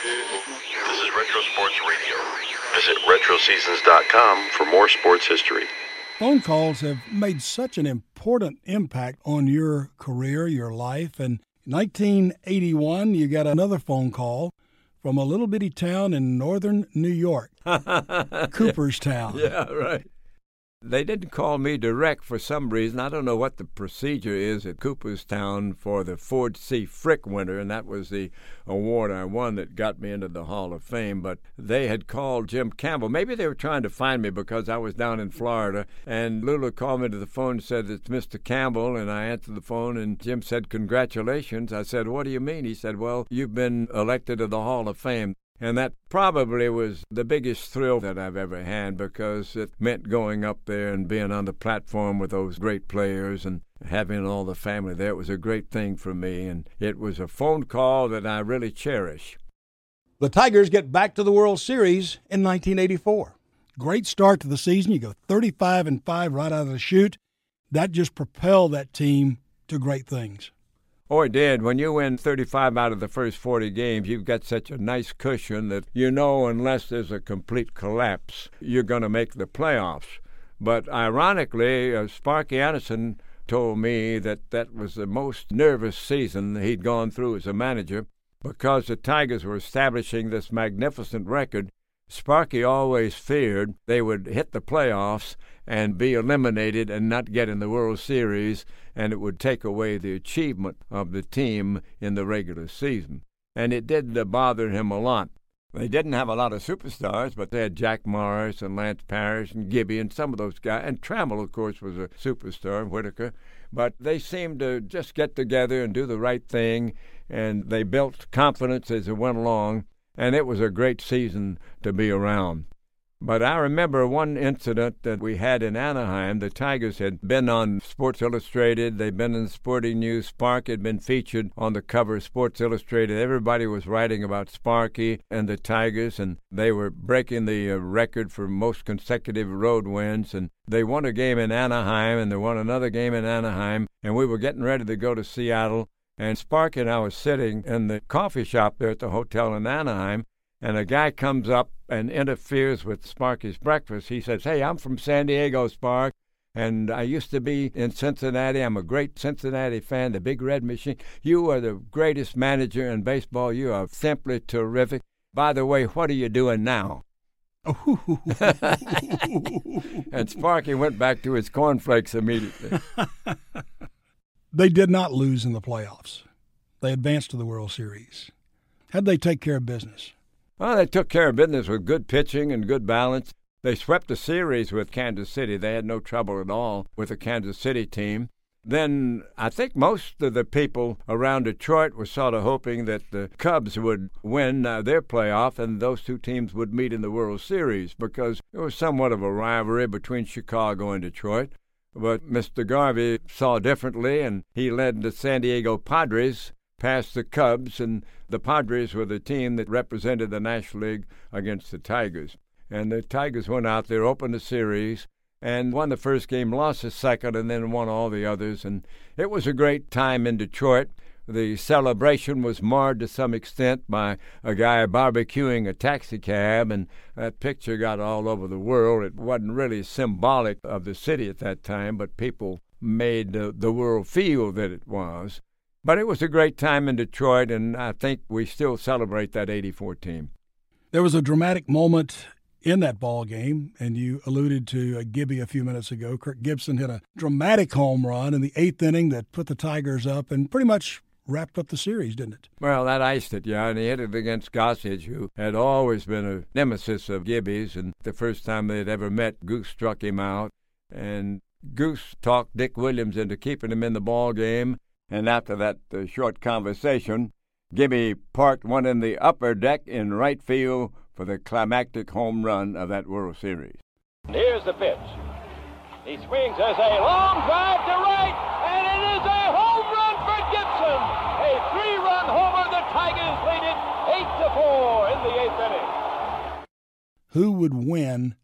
This is Retro Sports Radio. Visit RetroSeasons.com for more sports history. Phone calls have made such an important impact on your career, your life. And in 1981, you got another phone call from a little bitty town in northern New York, Cooperstown. Yeah, right. They didn't call me direct for some reason. I don't know what the procedure is at Cooperstown for the Ford C. Frick winner, and that was the award I won that got me into the Hall of Fame. But they had called Jim Campbell. Maybe they were trying to find me because I was down in Florida. And Lula called me to the phone and said, "It's Mr. Campbell." And I answered the phone, and Jim said, "Congratulations." I said, "What do you mean?" He said, "Well, you've been elected to the Hall of Fame." And that probably was the biggest thrill that I've ever had because it meant going up there and being on the platform with those great players and having all the family there. It was a great thing for me, and it was a phone call that I really cherish. The Tigers get back to the World Series in 1984. Great start to the season. You go 35-5 right out of the chute. That just propelled that team to great things. Oh, it did. When you win 35 out of the first 40 games, you've got such a nice cushion that you know unless there's a complete collapse, you're going to make the playoffs. But ironically, Sparky Anderson told me that that was the most nervous season he'd gone through as a manager because the Tigers were establishing this magnificent record. Sparky always feared they would hit the playoffs and be eliminated and not get in the World Series, and it would take away the achievement of the team in the regular season. And it did bother him a lot. They didn't have a lot of superstars, but they had Jack Morris and Lance Parrish and Gibby and some of those guys. And Trammell, of course, was a superstar, Whitaker. But they seemed to just get together and do the right thing, and they built confidence as it went along. And it was a great season to be around. But I remember one incident that we had in Anaheim. The Tigers had been on Sports Illustrated. They'd been in Sporting News. Spark had been featured on the cover of Sports Illustrated. Everybody was writing about Sparky and the Tigers, and they were breaking the record for most consecutive road wins. And they won a game in Anaheim, and they won another game in Anaheim, and we were getting ready to go to Seattle. And Sparky and I was sitting in the coffee shop there at the hotel in Anaheim, and a guy comes up and interferes with Sparky's breakfast. He says, "Hey, I'm from San Diego, Spark, and I used to be in Cincinnati. I'm a great Cincinnati fan, the Big Red Machine. You are the greatest manager in baseball. You are simply terrific. By the way, what are you doing now?" And Sparky went back to his cornflakes immediately. They did not lose in the playoffs. They advanced to the World Series. How'd they take care of business? Well, they took care of business with good pitching and good balance. They swept the series with Kansas City. They had no trouble at all with the Kansas City team. Then I think most of the people around Detroit were sort of hoping that the Cubs would win their playoff and those two teams would meet in the World Series because there was somewhat of a rivalry between Chicago and Detroit. But Mr. Garvey saw differently, and he led the San Diego Padres past the Cubs, and the Padres were the team that represented the National League against the Tigers. And the Tigers went out there, opened the series, and won the first game, lost the second, and then won all the others. And it was a great time in Detroit. The celebration was marred to some extent by a guy barbecuing a taxicab, and that picture got all over the world. It wasn't really symbolic of the city at that time, but people made the world feel that it was. But it was a great time in Detroit, and I think we still celebrate that '84 team. There was a dramatic moment in that ball game, and you alluded to Gibby a few minutes ago. Kirk Gibson hit a dramatic home run in the eighth inning that put the Tigers up and pretty much wrapped up the series, didn't it? Well, that iced it, yeah, and he hit it against Gossage, who had always been a nemesis of Gibby's, and the first time they'd ever met, Goose struck him out, and Goose talked Dick Williams into keeping him in the ball game, and after that short conversation, Gibby parked one in the upper deck in right field for the climactic home run of that World Series. Here's the pitch. He swings as a long drive to right, and it is a home run for Gibson. A three-run homer. The Tigers lead it 8-4 in the eighth inning. Who would win,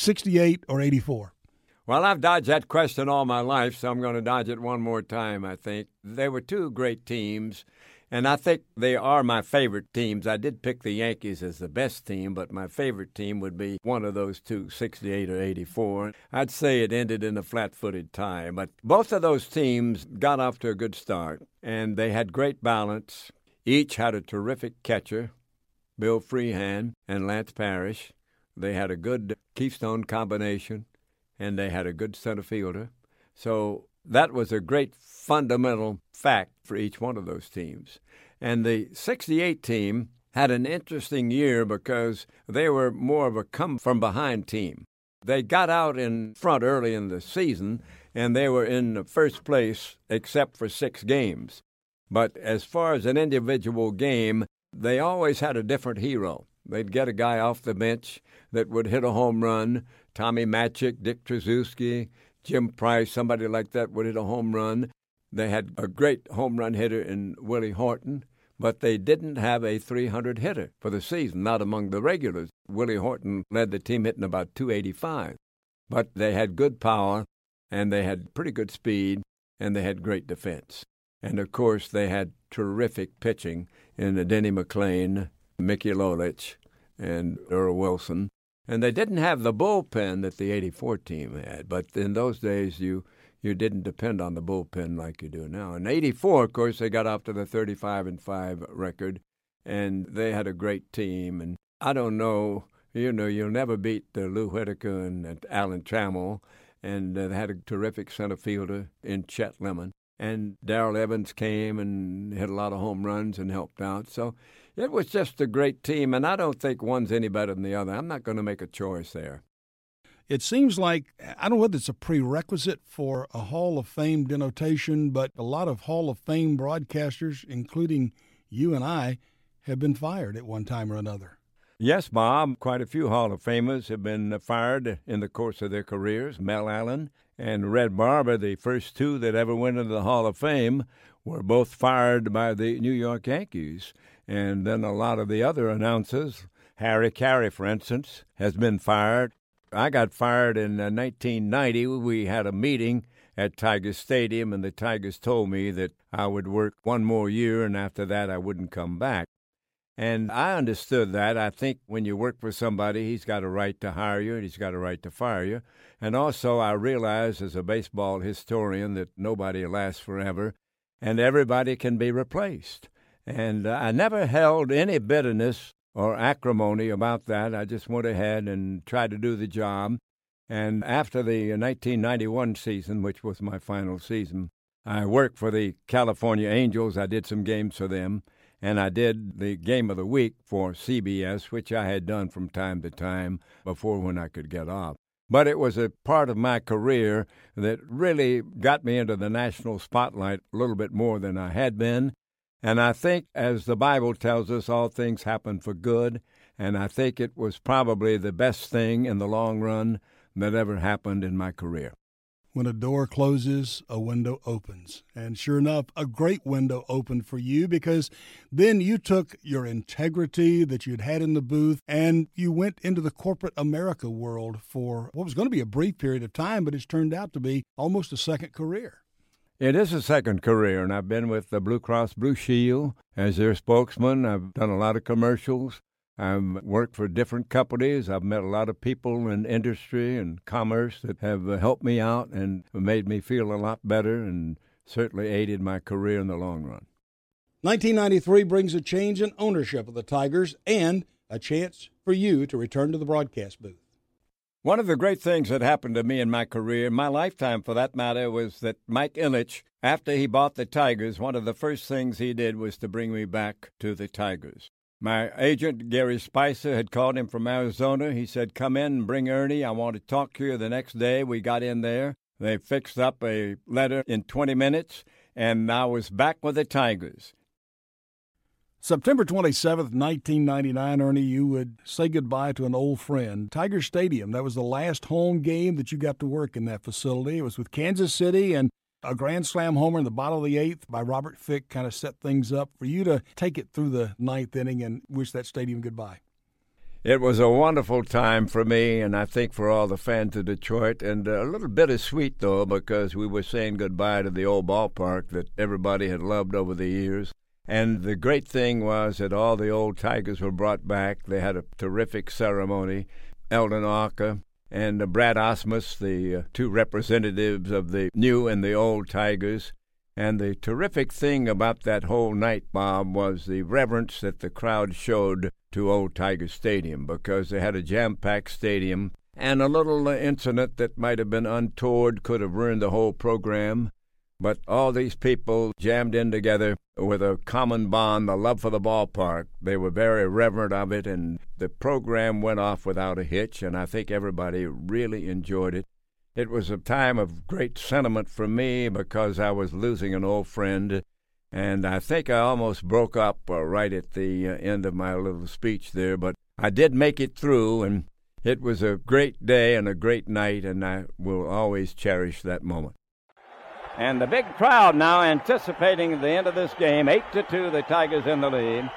68 or 84? Well, I've dodged that question all my life, so I'm going to dodge it one more time, I think. There were two great teams, And I think they are my favorite teams. I did pick the Yankees as the best team, but my favorite team would be one of those two, 68 or 84. I'd say it ended in a flat-footed tie. But both of those teams got off to a good start, and they had great balance. Each had a terrific catcher, Bill Freehan and Lance Parrish. They had a good keystone combination, and they had a good center fielder. So that was a great fundamental fact for each one of those teams. And the 68 team had an interesting year because they were more of a come-from-behind team. They got out in front early in the season, and they were in the first place except for 6 games. But as far as an individual game, they always had a different hero. They'd get a guy off the bench that would hit a home run. Tommy Matchik, Dick Tracewski, Jim Price, somebody like that would hit a home run. They had a great home run hitter in Willie Horton, but they didn't have a 300 hitter for the season, not among the regulars. Willie Horton led the team hitting about 285. But they had good power, and they had pretty good speed, and they had great defense. And, of course, they had terrific pitching in Denny McLain, Mickey Lolich, and Earl Wilson. And they didn't have the bullpen that the 84 team had. But in those days, you didn't depend on the bullpen like you do now. In 84, of course, they got up to the 35-5 record, and they had a great team. And I don't know, you'll never beat Lou Whitaker and Alan Trammell, and they had a terrific center fielder in Chet Lemon. And Darrell Evans came and hit a lot of home runs and helped out. So it was just a great team, and I don't think one's any better than the other. I'm not going to make a choice there. It seems like, I don't know whether it's a prerequisite for a Hall of Fame denotation, but a lot of Hall of Fame broadcasters, including you and I, have been fired at one time or another. Yes, Bob. Quite a few Hall of Famers have been fired in the course of their careers. Mel Allen and Red Barber, the first two that ever went into the Hall of Fame, were both fired by the New York Yankees. And then a lot of the other announcers, Harry Carey, for instance, has been fired. I got fired in 1990. We had a meeting at Tigers Stadium, and the Tigers told me that I would work one more year, and after that I wouldn't come back. And I understood that. I think when you work for somebody, he's got a right to hire you and he's got a right to fire you. And also I realize as a baseball historian that nobody lasts forever and everybody can be replaced. And I never held any bitterness or acrimony about that. I just went ahead and tried to do the job. And after the 1991 season, which was my final season, I worked for the California Angels. I did some games for them. And I did the Game of the Week for CBS, which I had done from time to time before when I could get off. But it was a part of my career that really got me into the national spotlight a little bit more than I had been. And I think, as the Bible tells us, all things happen for good. And I think it was probably the best thing in the long run that ever happened in my career. When a door closes, a window opens. And sure enough, a great window opened for you, because then you took your integrity that you'd had in the booth and you went into the corporate America world for what was going to be a brief period of time, but it's turned out to be almost a second career. It is a second career, and I've been with the Blue Cross Blue Shield as their spokesman. I've done a lot of commercials. I've worked for different companies. I've met a lot of people in industry and commerce that have helped me out and made me feel a lot better and certainly aided my career in the long run. 1993 brings a change in ownership of the Tigers and a chance for you to return to the broadcast booth. One of the great things that happened to me in my career, my lifetime for that matter, was that Mike Ilitch, after he bought the Tigers, one of the first things he did was to bring me back to the Tigers. My agent, Gary Spicer, had called him from Arizona. He said, "Come in and bring Ernie. I want to talk to you." The next day, we got in there. They fixed up a letter in 20 minutes, and I was back with the Tigers. September 27th, 1999, Ernie, you would say goodbye to an old friend. Tiger Stadium, that was the last home game that you got to work in that facility. It was with Kansas City, and a grand slam homer in the bottom of the eighth by Robert Fick kind of set things up for you to take it through the ninth inning and wish that stadium goodbye. It was a wonderful time for me, and I think for all the fans of Detroit, and a little bittersweet, though, because we were saying goodbye to the old ballpark that everybody had loved over the years. And the great thing was that all the old Tigers were brought back. They had a terrific ceremony. Eldon Arca and Brad Osmus, the two representatives of the new and the old Tigers. And the terrific thing about that whole night, Bob, was the reverence that the crowd showed to Old Tiger Stadium, because they had a jam-packed stadium, and a little incident that might have been untoward could have ruined the whole program. But all these people jammed in together with a common bond, the love for the ballpark. They were very reverent of it, and the program went off without a hitch, and I think everybody really enjoyed it. It was a time of great sentiment for me because I was losing an old friend, and I think I almost broke up right at the end of my little speech there, but I did make it through, and it was a great day and a great night, and I will always cherish that moment. And the big crowd now anticipating the end of this game. 8-2, the Tigers in the lead.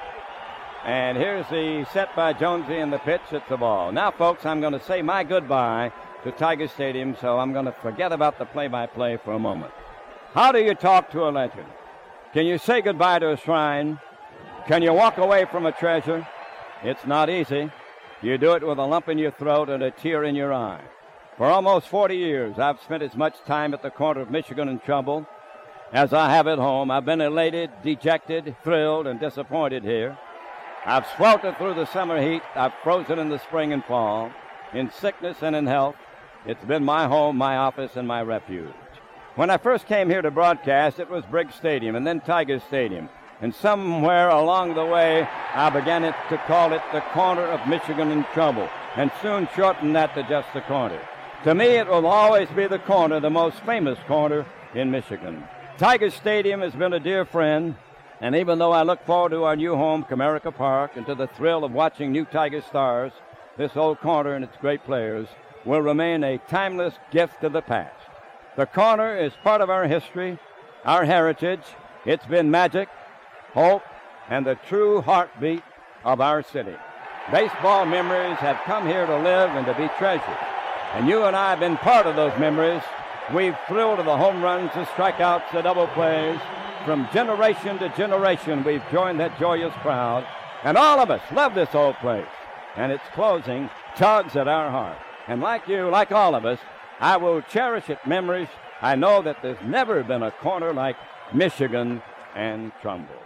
And here's the set by Jonesy in the pitch. It's the ball. Now, folks, I'm going to say my goodbye to Tiger Stadium, so I'm going to forget about the play-by-play for a moment. How do you talk to a legend? Can you say goodbye to a shrine? Can you walk away from a treasure? It's not easy. You do it with a lump in your throat and a tear in your eye. For almost 40 years, I've spent as much time at the corner of Michigan and Trumbull as I have at home. I've been elated, dejected, thrilled, and disappointed here. I've sweltered through the summer heat. I've frozen in the spring and fall. In sickness and in health, it's been my home, my office, and my refuge. When I first came here to broadcast, it was Briggs Stadium and then Tiger Stadium. And somewhere along the way, I began to call it the corner of Michigan and Trumbull, and soon shortened that to just the corner. To me, it will always be the corner, the most famous corner in Michigan. Tiger Stadium has been a dear friend, and even though I look forward to our new home, Comerica Park, and to the thrill of watching new Tiger stars, this old corner and its great players will remain a timeless gift to the past. The corner is part of our history, our heritage. It's been magic, hope, and the true heartbeat of our city. Baseball memories have come here to live and to be treasured. And you and I have been part of those memories. We've thrilled to the home runs, the strikeouts, the double plays. From generation to generation, we've joined that joyous crowd. And all of us love this old place. And its closing tugs at our heart. And like you, like all of us, I will cherish its memories. I know that there's never been a corner like Michigan and Trumbull.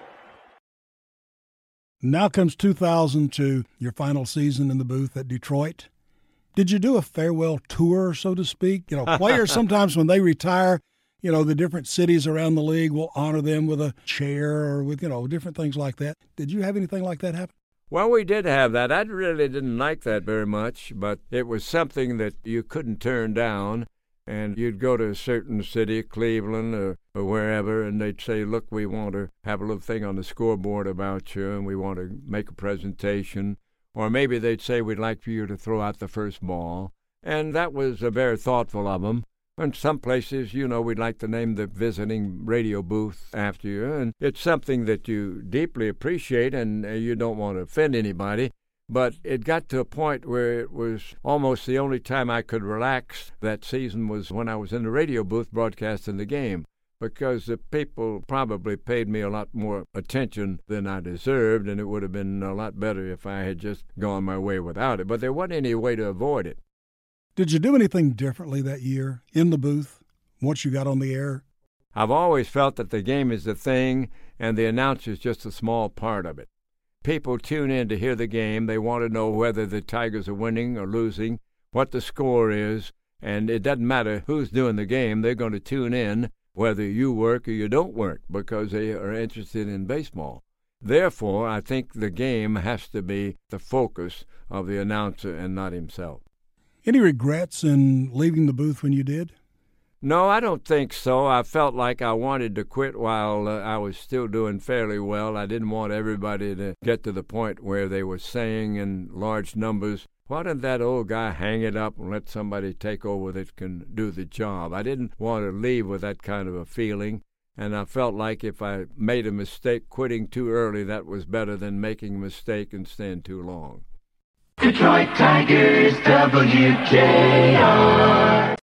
Now comes 2002, your final season in the booth at Detroit. Did you do a farewell tour, so to speak? You know, players sometimes when they retire, you know, the different cities around the league will honor them with a chair or with, you know, different things like that. Did you have anything like that happen? Well, we did have that. I really didn't like that very much, but it was something that you couldn't turn down. And you'd go to a certain city, Cleveland or wherever, and they'd say, look, we want to have a little thing on the scoreboard about you, and we want to make a presentation. Or maybe they'd say, we'd like for you to throw out the first ball. And that was very thoughtful of them. And some places, you know, we'd like to name the visiting radio booth after you. And it's something that you deeply appreciate, and you don't want to offend anybody. But it got to a point where it was almost the only time I could relax that season was when I was in the radio booth broadcasting the game, because the people probably paid me a lot more attention than I deserved, and it would have been a lot better if I had just gone my way without it. But there wasn't any way to avoid it. Did you do anything differently that year in the booth once you got on the air? I've always felt that the game is the thing, and the announcer is just a small part of it. People tune in to hear the game. They want to know whether the Tigers are winning or losing, what the score is, and it doesn't matter who's doing the game. They're going to tune in whether you work or you don't work because they are interested in baseball. Therefore, I think the game has to be the focus of the announcer and not himself. Any regrets in leaving the booth when you did? No, I don't think so. I felt like I wanted to quit while I was still doing fairly well. I didn't want everybody to get to the point where they were saying in large numbers, why didn't that old guy hang it up and let somebody take over that can do the job? I didn't want to leave with that kind of a feeling, and I felt like if I made a mistake quitting too early, that was better than making a mistake and staying too long. Detroit Tigers, WJR.